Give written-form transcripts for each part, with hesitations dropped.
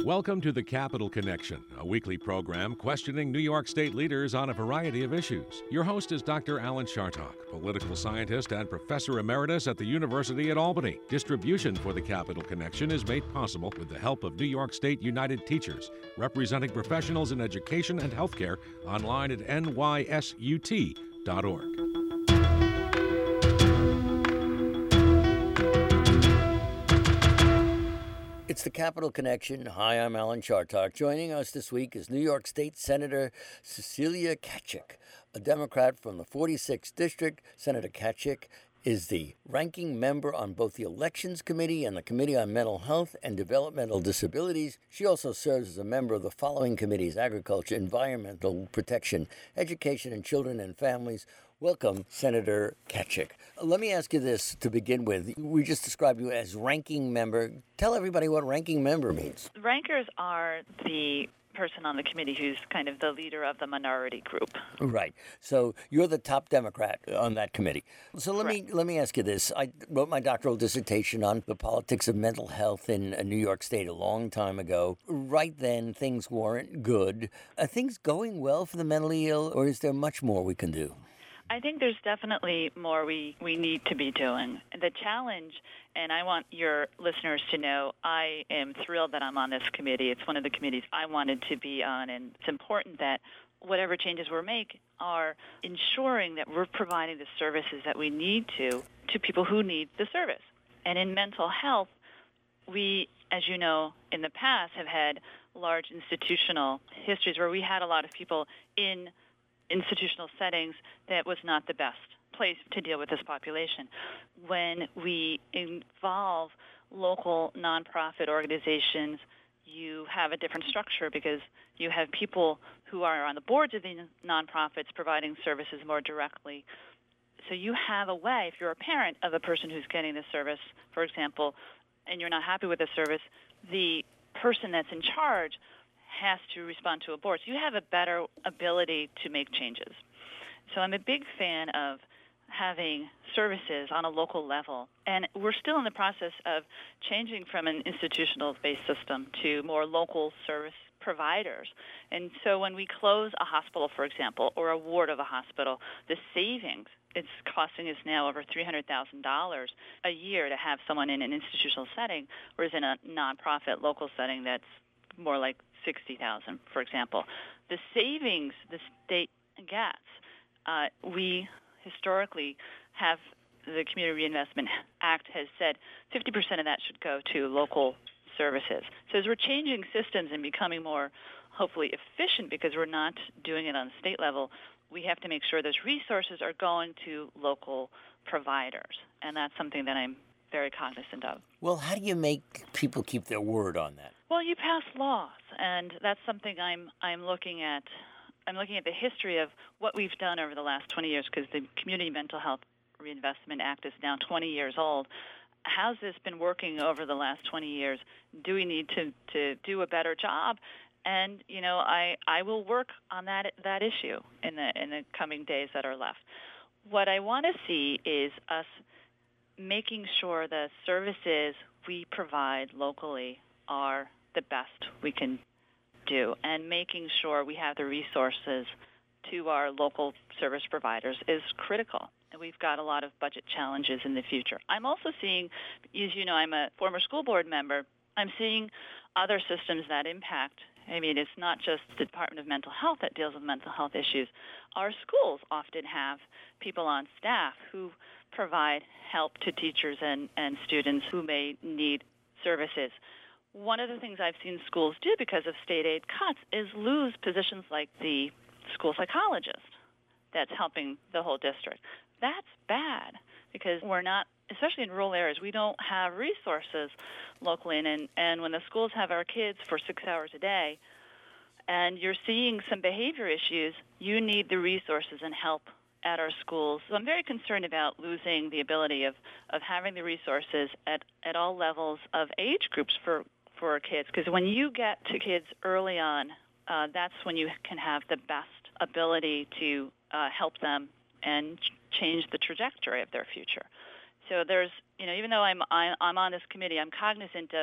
Welcome to the Capital Connection, a weekly program questioning New York State leaders on a variety of issues. Your host is Dr. Alan Chartock, political scientist and professor emeritus at the University at Albany. Distribution for the Capital Connection is made possible with the help of New York State United Teachers, representing professionals in education and healthcare, online at nysut.org. It's the Capital Connection. Hi, I'm Alan Chartock. Joining us this week is New York State Senator Cecilia Tkachuk, a Democrat from the 46th District. Senator Tkachuk is the ranking member on both the Elections Committee and the Committee on Mental Health and Developmental Disabilities. She also serves as a member of the following committees: Agriculture, Environmental Protection, Education, and Children and Families. Welcome, Senator Tkachuk. Let me ask you this to begin with. We just described you as ranking member. Tell everybody what ranking member means. Rankers are the person on the committee who's kind of the leader of the minority group. Right. So you're the top Democrat on that committee. So let me ask you this. I wrote my doctoral dissertation on the politics of mental health in New York State a long time ago. Right then, things weren't good. Are things going well for the mentally ill, or is there much more we can do? I think there's definitely more we need to be doing. The challenge, and I want your listeners to know, I am thrilled that I'm on this committee. It's one of the committees I wanted to be on, and it's important that whatever changes we make are ensuring that we're providing the services that we need to people who need the service. And in mental health, we, as you know, in the past have had large institutional histories where we had a lot of people in institutional settings that was not the best place to deal with this population. When we involve local nonprofit organizations, you have a different structure because you have people who are on the boards of the nonprofits providing services more directly. So you have a way, if you're a parent of a person who's getting the service, for example, and you're not happy with the service, the person that's in charge has to respond to a board. So you have a better ability to make changes. So I'm a big fan of having services on a local level. And we're still in the process of changing from an institutional-based system to more local service providers. And so when we close a hospital, for example, or a ward of a hospital, the savings, it's costing us now over $300,000 a year to have someone in an institutional setting, whereas in a nonprofit local setting that's more like $60,000, for example. The savings the state gets, we historically have, the Community Reinvestment Act has said 50% of that should go to local services. So as we're changing systems and becoming more, hopefully, efficient because we're not doing it on the state level, we have to make sure those resources are going to local providers. And that's something that I'm very cognizant of. Well, how do you make people keep their word on that? Well, you pass laws, and that's something I'm looking at. I'm looking at the history of what we've done over the last 20 years, because the Community Mental Health Reinvestment Act is now 20 years old. How's this been working over the last 20 years? Do we need to do a better job? And I will work on that issue in the coming days that are left. What I want to see is us making sure the services we provide locally are the best we can do, and making sure we have the resources to our local service providers is critical. And we've got a lot of budget challenges in the future. I'm also seeing, as you know, I'm a former school board member, I'm seeing other systems that impact. I mean, it's not just the Department of Mental Health that deals with mental health issues. Our schools often have people on staff who provide help to teachers and students who may need services. One of the things I've seen schools do because of state aid cuts is lose positions like the school psychologist that's helping the whole district. That's bad because we're not, especially in rural areas, we don't have resources locally. And when the schools have our kids for 6 hours a day and you're seeing some behavior issues, you need the resources and help at our schools. So I'm very concerned about losing the ability of having the resources at all levels of age groups for our kids, because when you get to kids early on, that's when you can have the best ability to help them and change the trajectory of their future. So there's, even though I'm on this committee, I'm cognizant of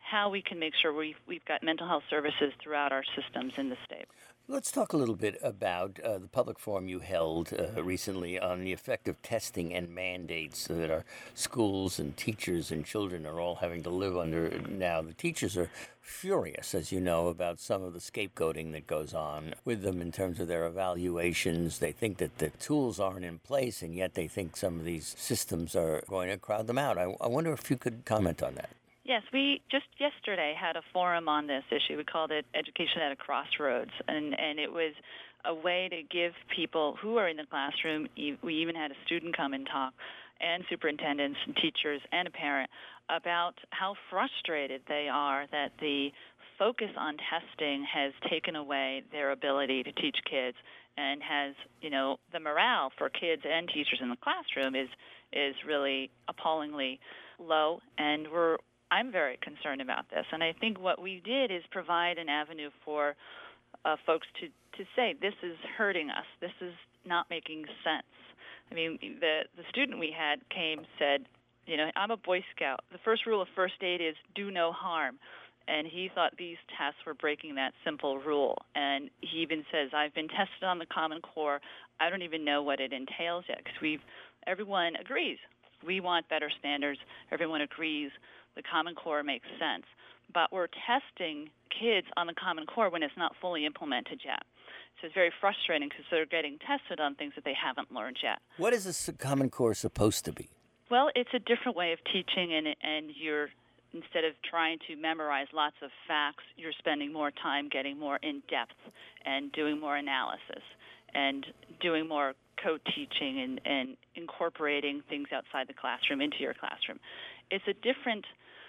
how we can make sure we've got mental health services throughout our systems in the state. Let's talk a little bit about the public forum you held recently on the effect of testing and mandates that our schools and teachers and children are all having to live under now. The teachers are furious, as you know, about some of the scapegoating that goes on with them in terms of their evaluations. They think that the tools aren't in place, and yet they think some of these systems are going to crowd them out. I wonder if you could comment on that. Yes, we just yesterday had a forum on this issue. We called it Education at a Crossroads, and it was a way to give people who are in the classroom, we even had a student come and talk, and superintendents and teachers and a parent, about how frustrated they are that the focus on testing has taken away their ability to teach kids and has, the morale for kids and teachers in the classroom is really appallingly low, and I'm very concerned about this, and I think what we did is provide an avenue for folks to say, this is hurting us, this is not making sense. I mean, the student we had said, I'm a Boy Scout. The first rule of first aid is do no harm, and he thought these tests were breaking that simple rule. And he even says, I've been tested on the Common Core. I don't even know what it entails yet, because everyone agrees. We want better standards. Everyone agrees. The Common Core makes sense, but we're testing kids on the Common Core when it's not fully implemented yet. So it's very frustrating because they're getting tested on things that they haven't learned yet. What is this Common Core supposed to be? Well, it's a different way of teaching, and you're, instead of trying to memorize lots of facts, you're spending more time getting more in-depth and doing more analysis and doing more co-teaching and incorporating things outside the classroom into your classroom. It's a different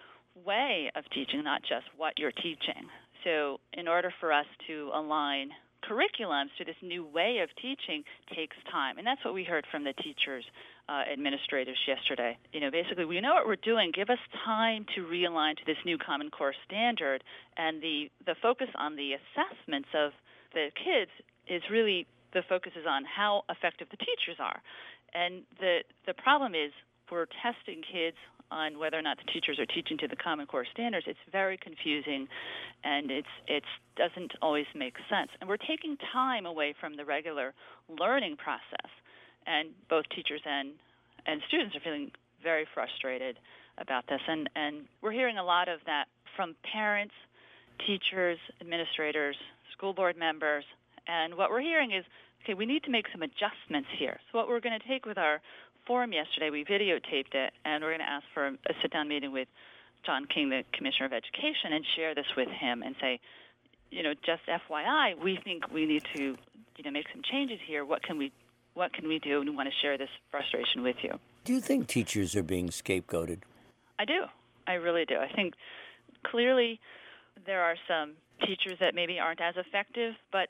way of teaching, not just what you're teaching. So in order for us to align curriculums to this new way of teaching takes time. And that's what we heard from the teachers, administrators yesterday. Basically, we know what we're doing. Give us time to realign to this new Common Core standard. And the focus on the assessments of the kids is really, the focus is on how effective the teachers are. And the problem is we're testing kids on whether or not the teachers are teaching to the Common Core standards. It's very confusing, and it doesn't always make sense. And we're taking time away from the regular learning process. And both teachers and students are feeling very frustrated about this. And we're hearing a lot of that from parents, teachers, administrators, school board members. And what we're hearing is, okay, we need to make some adjustments here. So what we're going to take with our forum yesterday, we videotaped it, and we're going to ask for a sit-down meeting with John King, the Commissioner of Education, and share this with him and say, just FYI, we think we need to, make some changes here. What can we do? And we want to share this frustration with you. Do you think teachers are being scapegoated? I do. I really do. I think clearly there are some teachers that maybe aren't as effective, but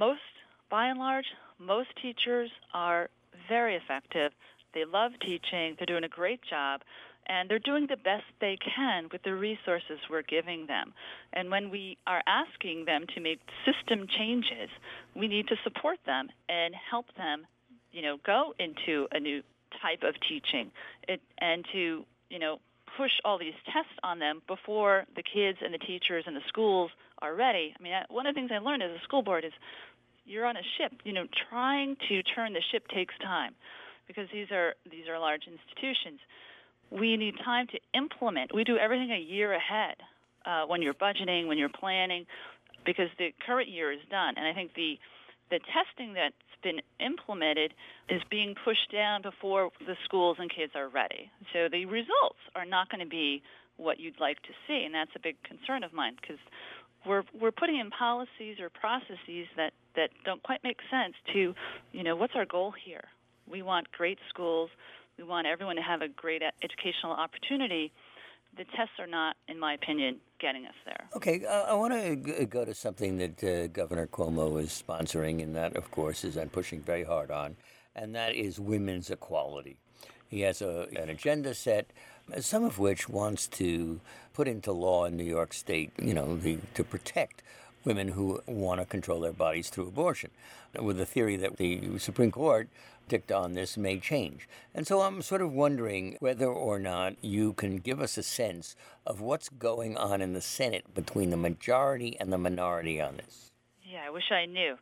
by and large, most teachers are very effective. They love teaching. They're doing a great job, and they're doing the best they can with the resources we're giving them. And when we are asking them to make system changes, we need to support them and help them, go into a new type of teaching and to, push all these tests on them before the kids and the teachers and the schools are ready. I mean, one of the things I learned as a school board is you're on a ship. Trying to turn the ship takes time, because these are large institutions. We need time to implement. We do everything a year ahead when you're budgeting, when you're planning, because the current year is done. And I think the testing that's been implemented is being pushed down before the schools and kids are ready. So the results are not going to be what you'd like to see, and that's a big concern of mine, because we're putting in policies or processes that don't quite make sense to, what's our goal here? We want great schools. We want everyone to have a great educational opportunity. The tests are not, in my opinion, getting us there. Okay, I want to go to something that Governor Cuomo is sponsoring, and that, of course, is and pushing very hard on, and that is women's equality. He has an agenda set, some of which wants to put into law in New York State, to protect women who want to control their bodies through abortion, with the theory that the Supreme Court dicta on this may change. And so I'm sort of wondering whether or not you can give us a sense of what's going on in the Senate between the majority and the minority on this. Yeah, I wish I knew.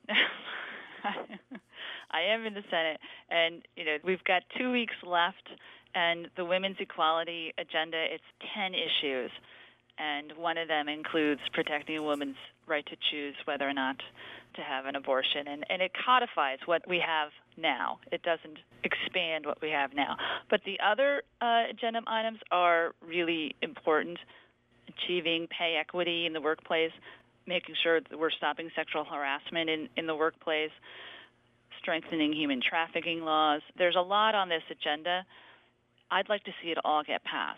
I am in the Senate, and we've got 2 weeks left, and the women's equality agenda, it's 10 issues, and one of them includes protecting a woman's right to choose whether or not to have an abortion, and it codifies what we have now. It doesn't expand what we have now. But the other agenda items are really important: achieving pay equity in the workplace, making sure that we're stopping sexual harassment in the workplace, strengthening human trafficking laws. There's a lot on this agenda. I'd like to see it all get passed.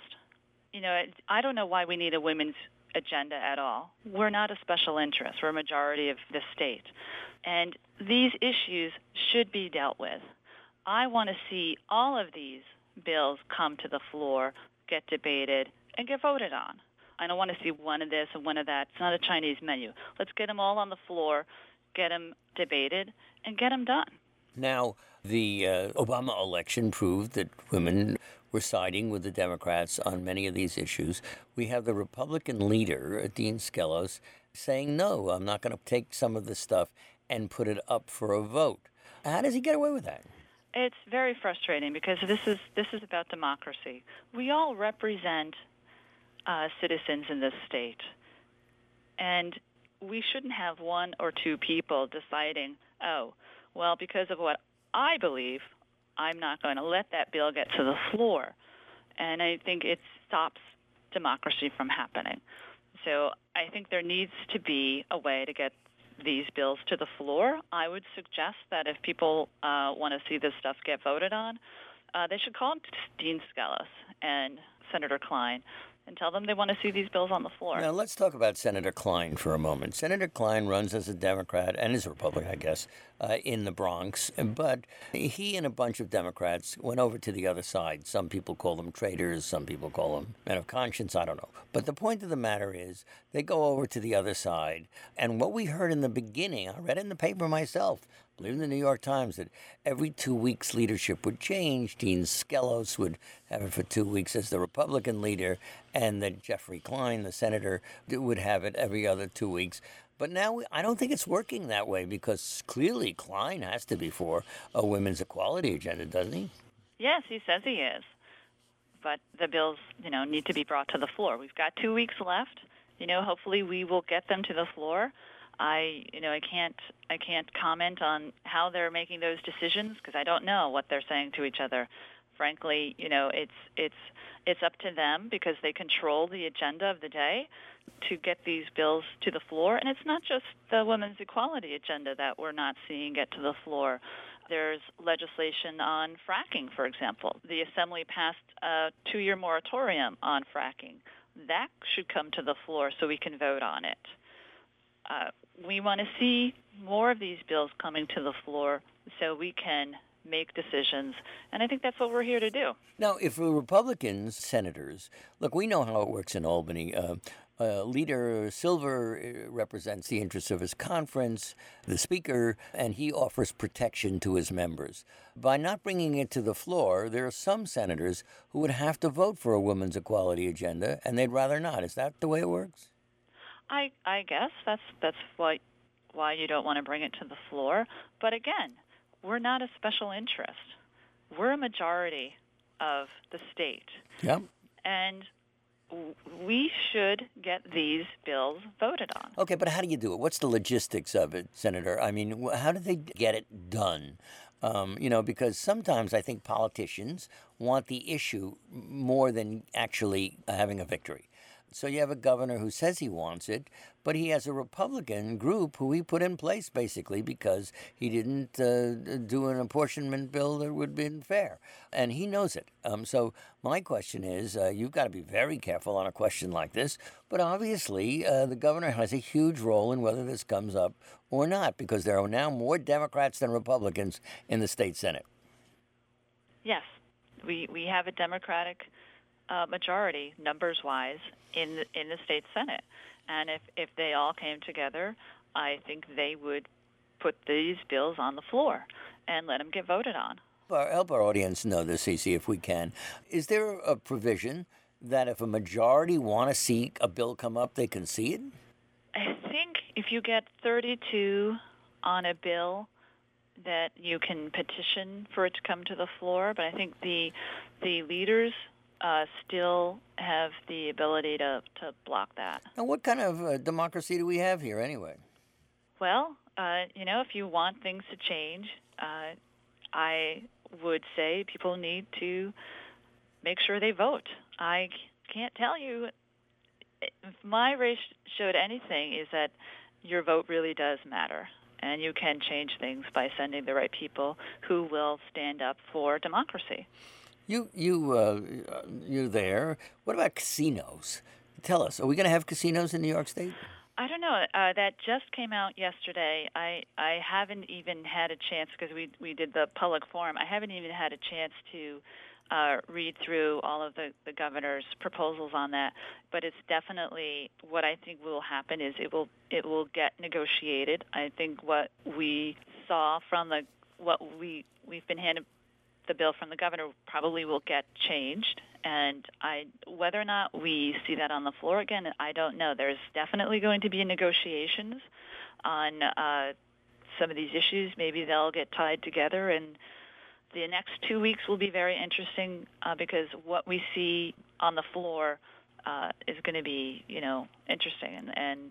I don't know why we need a women's agenda at all. We're not a special interest. We're a majority of the state. And these issues should be dealt with. I want to see all of these bills come to the floor, get debated, and get voted on. I don't want to see one of this and one of that. It's not a Chinese menu. Let's get them all on the floor, get them debated, and get them done. Now, the Obama election proved that women were siding with the Democrats on many of these issues. We have the Republican leader, Dean Skelos, saying, no, I'm not going to take some of this stuff and put it up for a vote. How does he get away with that? It's very frustrating because this is about democracy. We all represent citizens in this state, and we shouldn't have one or two people deciding, oh, well, because of what I believe, I'm not going to let that bill get to the floor. And I think it stops democracy from happening. So I think there needs to be a way to get these bills to the floor. I would suggest that if people want to see this stuff get voted on, they should call Dean Skelos and Senator Klein and tell them they want to see these bills on the floor. Now, let's talk about Senator Klein for a moment. Senator Klein runs as a Democrat and is a Republican, I guess, in the Bronx. But he and a bunch of Democrats went over to the other side. Some people call them traitors. Some people call them men of conscience. I don't know. But the point of the matter is they go over to the other side. And what we heard in the beginning, I read it in the paper myself, I believe in the New York Times, that every 2 weeks leadership would change. Dean Skelos would have it for 2 weeks as the Republican leader, and that Jeffrey Klein, the senator, would have it every other 2 weeks. But now I don't think it's working that way, because clearly Klein has to be for a women's equality agenda, doesn't he? Yes, he says he is. But the bills, need to be brought to the floor. We've got 2 weeks left. Hopefully we will get them to the floor. I can't comment on how they're making those decisions because I don't know what they're saying to each other. Frankly, it's up to them because they control the agenda of the day to get these bills to the floor. And it's not just the women's equality agenda that we're not seeing get to the floor. There's legislation on fracking, for example. The Assembly passed a 2-year moratorium on fracking. That should come to the floor so we can vote on it. We want to see more of these bills coming to the floor so we can make decisions, and I think that's what we're here to do. Now, if the Republicans, senators, look, we know how it works in Albany. Leader Silver represents the interests of his conference, the speaker, and he offers protection to his members. By not bringing it to the floor, there are some senators who would have to vote for a women's equality agenda, and they'd rather not. Is that the way it works? I guess that's why you don't want to bring it to the floor. But again, we're not a special interest. We're a majority of the state. Yep. And we should get these bills voted on. Okay, but how do you do it? What's the logistics of it, Senator? I mean, how do they get it done? Because sometimes I think politicians want the issue more than actually having a victory. So you have a governor who says he wants it, but he has a Republican group who he put in place basically because he didn't do an apportionment bill that would have been fair. And he knows it. So my question is, you've got to be very careful on a question like this. But obviously, the governor has a huge role in whether this comes up or not, because there are now more Democrats than Republicans in the state Senate. Yes, we have a Democratic majority, numbers-wise, in the state Senate. And if they all came together, I think they would put these bills on the floor and let them get voted on. Help our audience know this, Cece, if we can. Is there a provision that if a majority want to see a bill come up, they can see it? I think if you get 32 on a bill, that you can petition for it to come to the floor. But I think the leaders still have the ability to block that. And what kind of democracy do we have here anyway? Well, if you want things to change, I would say people need to make sure they vote. I can't tell you if my race showed anything is that your vote really does matter, and you can change things by sending the right people who will stand up for democracy. You're there. What about casinos? Tell us, are we going to have casinos in New York State? I don't know. That just came out yesterday. I haven't even had a chance, because we did the public forum. I haven't even had a chance to read through all of the governor's proposals on that. But it's definitely what I think will happen is it will get negotiated. I think what we saw from we've been handed the bill from the governor probably will get changed. And whether or not we see that on the floor again, I don't know. There's definitely going to be negotiations on some of these issues. Maybe they'll get tied together, and the next 2 weeks will be very interesting because what we see on the floor is going to be, interesting. And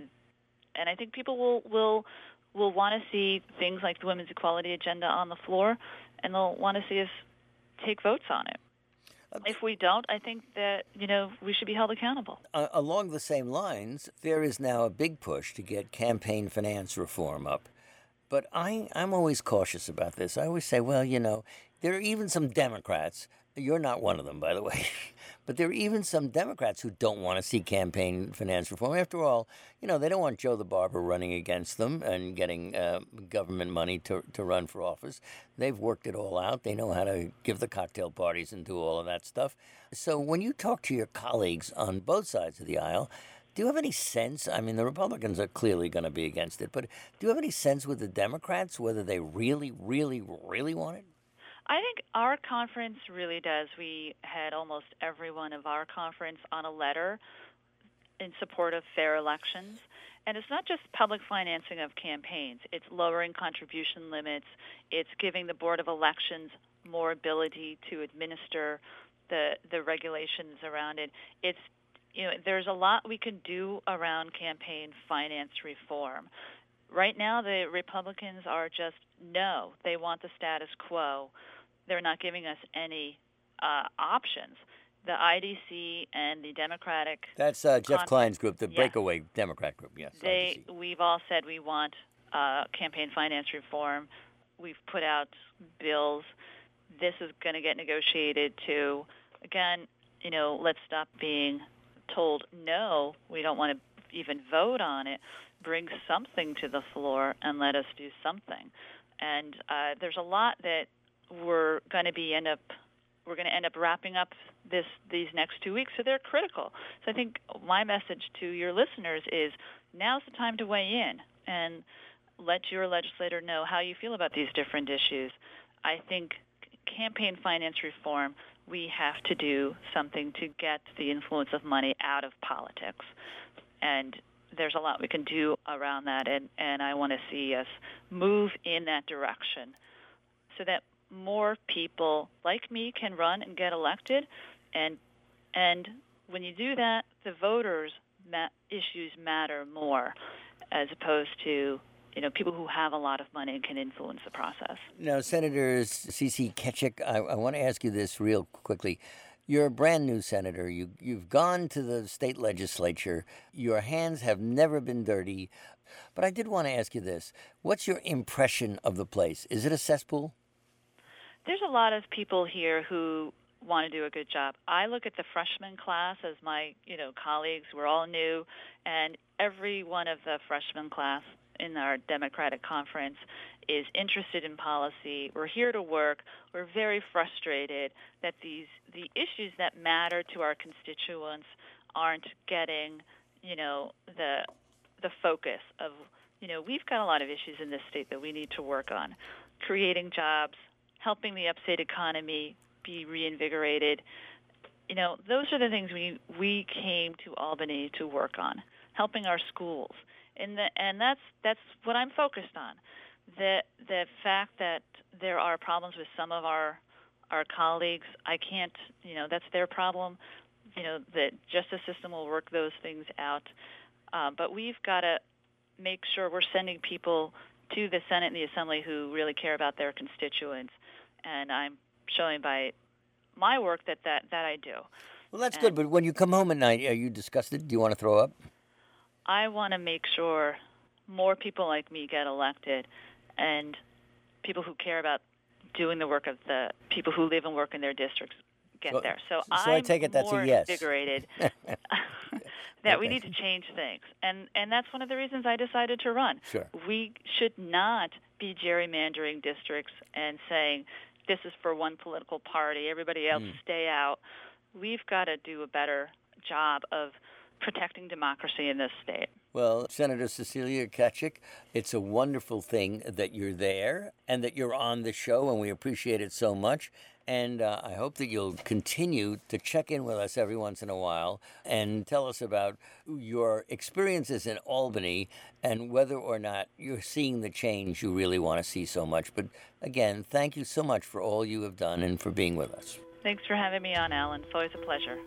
I think people will want to see things like the Women's Equality Agenda on the floor, and they'll want to see us take votes on it. If we don't, I think that, we should be held accountable. Along the same lines, there is now a big push to get campaign finance reform up. But I'm always cautious about this. I always say, well, there are even some Democrats. You're not one of them, by the way. But there are even some Democrats who don't want to see campaign finance reform. After all, they don't want Joe the Barber running against them and getting government money to run for office. They've worked it all out. They know how to give the cocktail parties and do all of that stuff. So when you talk to your colleagues on both sides of the aisle, do you have any sense? I mean, the Republicans are clearly going to be against it, but do you have any sense with the Democrats whether they really, really, really want it? I think our conference really does. We had almost everyone of our conference on a letter in support of fair elections. And it's not just public financing of campaigns. It's lowering contribution limits. It's giving the Board of Elections more ability to administer the regulations around it. It's there's a lot we can do around campaign finance reform. Right now, the Republicans are just no. They want the status quo. They're not giving us any options. The IDC and the Democratic... That's Jeff Klein's group, the breakaway Democrat group, yes. We've all said we want campaign finance reform. We've put out bills. This is going to get negotiated to, again, let's stop being told no, we don't want to even vote on it. Bring something to the floor and let us do something. And there's a lot that we're going to end up wrapping up these next 2 weeks, so they're critical. So I think my message to your listeners is now's the time to weigh in and let your legislator know how you feel about these different issues. I think campaign finance reform, we have to do something to get the influence of money out of politics. And there's a lot we can do around that, and I want to see us move in that direction so that more people like me can run and get elected. And when you do that, the voters' issues matter more as opposed to people who have a lot of money and can influence the process. Now, Senator Cece Ketchik, I want to ask you this real quickly. You're a brand new senator. You've gone to the state legislature. Your hands have never been dirty. But I did want to ask you this. What's your impression of the place? Is it a cesspool? There's a lot of people here who want to do a good job. I look at the freshman class as my, colleagues. We're all new, and every one of the freshman class in our Democratic conference is interested in policy. We're here to work. We're very frustrated that the issues that matter to our constituents aren't getting, the focus of, we've got a lot of issues in this state that we need to work on. Creating jobs, helping the upstate economy be reinvigorated. Those are the things we came to Albany to work on. Helping our schools. And that's what I'm focused on. The fact that there are problems with some of our colleagues, I can't, that's their problem. The justice system will work those things out. But we've got to make sure we're sending people to the Senate and the Assembly who really care about their constituents. And I'm showing by my work that I do. Well, that's good. But when you come home at night, are you disgusted? Do you want to throw up? I want to make sure more people like me get elected, and people who care about doing the work of the people who live and work in their districts get there. So I take it that's more a yes. Invigorated that we need to change things. And that's one of the reasons I decided to run. Sure. We should not be gerrymandering districts and saying this is for one political party, everybody else stay out. We've got to do a better job of protecting democracy in this state. Well, Senator Cecilia Tkachuk, it's a wonderful thing that you're there and that you're on the show, and we appreciate it so much. And I hope that you'll continue to check in with us every once in a while and tell us about your experiences in Albany and whether or not you're seeing the change you really want to see so much. But again, thank you so much for all you have done and for being with us. Thanks for having me on, Alan. It's always a pleasure.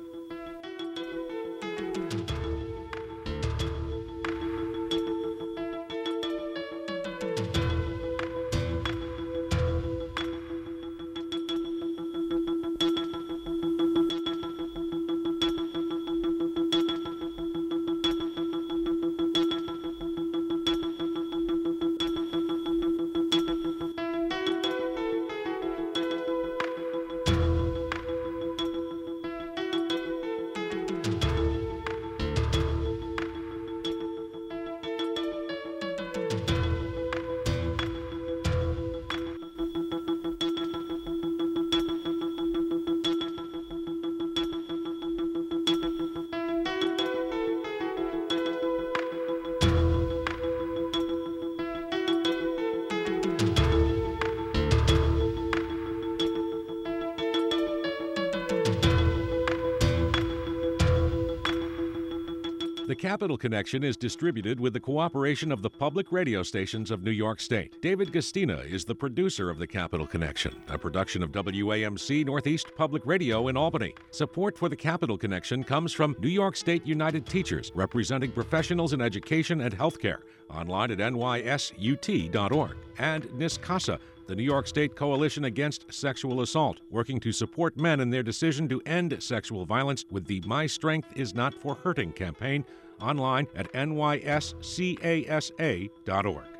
The Capital Connection is distributed with the cooperation of the public radio stations of New York State. David Gastina is the producer of The Capital Connection, a production of WAMC Northeast Public Radio in Albany. Support for The Capital Connection comes from New York State United Teachers, representing professionals in education and healthcare, online at nySUT.org, and NISCASA, the New York State Coalition Against Sexual Assault, working to support men in their decision to end sexual violence with the My Strength Is Not for Hurting campaign, online at nyscasa.org.